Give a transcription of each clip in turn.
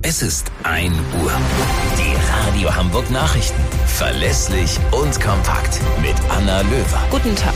Es ist 1 Uhr. Die Radio Hamburg Nachrichten. Verlässlich und kompakt. Mit Anna Löwer. Guten Tag.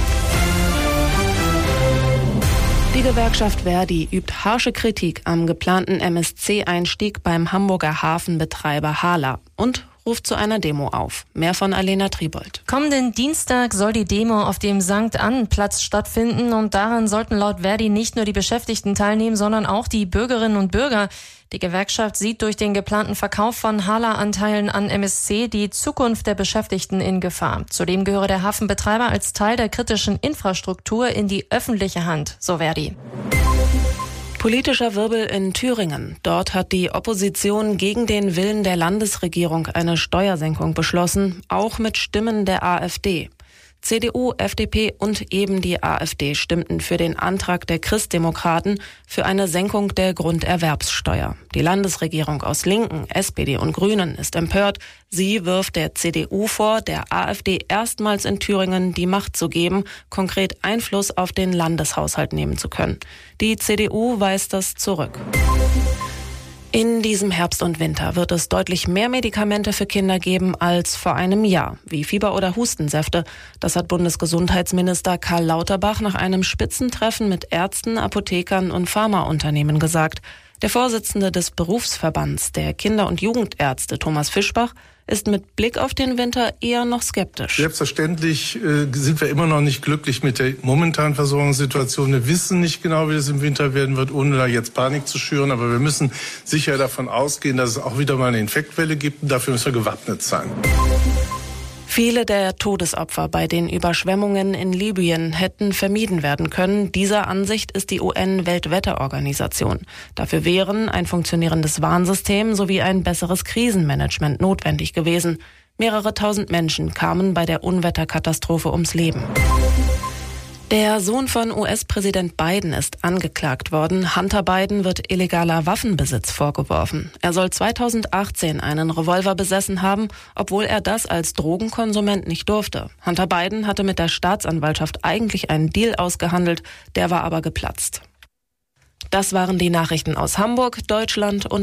Die Gewerkschaft Verdi übt harsche Kritik am geplanten MSC-Einstieg beim Hamburger Hafenbetreiber Hala und ruft zu einer Demo auf. Mehr von Alena Tribold. Kommenden Dienstag soll die Demo auf dem St.-Ann-Platz stattfinden und daran sollten laut Verdi nicht nur die Beschäftigten teilnehmen, sondern auch die Bürgerinnen und Bürger. Die Gewerkschaft sieht durch den geplanten Verkauf von Hala-Anteilen an MSC die Zukunft der Beschäftigten in Gefahr. Zudem gehöre der Hafenbetreiber als Teil der kritischen Infrastruktur in die öffentliche Hand, so Verdi. Politischer Wirbel in Thüringen. Dort hat die Opposition gegen den Willen der Landesregierung eine Steuersenkung beschlossen, auch mit Stimmen der AfD. CDU, FDP und eben die AfD stimmten für den Antrag der Christdemokraten für eine Senkung der Grunderwerbssteuer. Die Landesregierung aus Linken, SPD und Grünen ist empört. Sie wirft der CDU vor, der AfD erstmals in Thüringen die Macht zu geben, konkret Einfluss auf den Landeshaushalt nehmen zu können. Die CDU weist das zurück. In diesem Herbst und Winter wird es deutlich mehr Medikamente für Kinder geben als vor einem Jahr, wie Fieber- oder Hustensäfte. Das hat Bundesgesundheitsminister Karl Lauterbach nach einem Spitzentreffen mit Ärzten, Apothekern und Pharmaunternehmen gesagt. Der Vorsitzende des Berufsverbands der Kinder- und Jugendärzte, Thomas Fischbach, ist mit Blick auf den Winter eher noch skeptisch. Selbstverständlich sind wir immer noch nicht glücklich mit der momentanen Versorgungssituation. Wir wissen nicht genau, wie es im Winter werden wird, ohne da jetzt Panik zu schüren. Aber wir müssen sicher davon ausgehen, dass es auch wieder mal eine Infektwelle gibt. Und dafür müssen wir gewappnet sein. Viele der Todesopfer bei den Überschwemmungen in Libyen hätten vermieden werden können. Dieser Ansicht ist die UN-Weltwetterorganisation. Dafür wären ein funktionierendes Warnsystem sowie ein besseres Krisenmanagement notwendig gewesen. Mehrere tausend Menschen kamen bei der Unwetterkatastrophe ums Leben. Der Sohn von US-Präsident Biden ist angeklagt worden. Hunter Biden wird illegaler Waffenbesitz vorgeworfen. Er soll 2018 einen Revolver besessen haben, obwohl er das als Drogenkonsument nicht durfte. Hunter Biden hatte mit der Staatsanwaltschaft eigentlich einen Deal ausgehandelt, der war aber geplatzt. Das waren die Nachrichten aus Hamburg, Deutschland und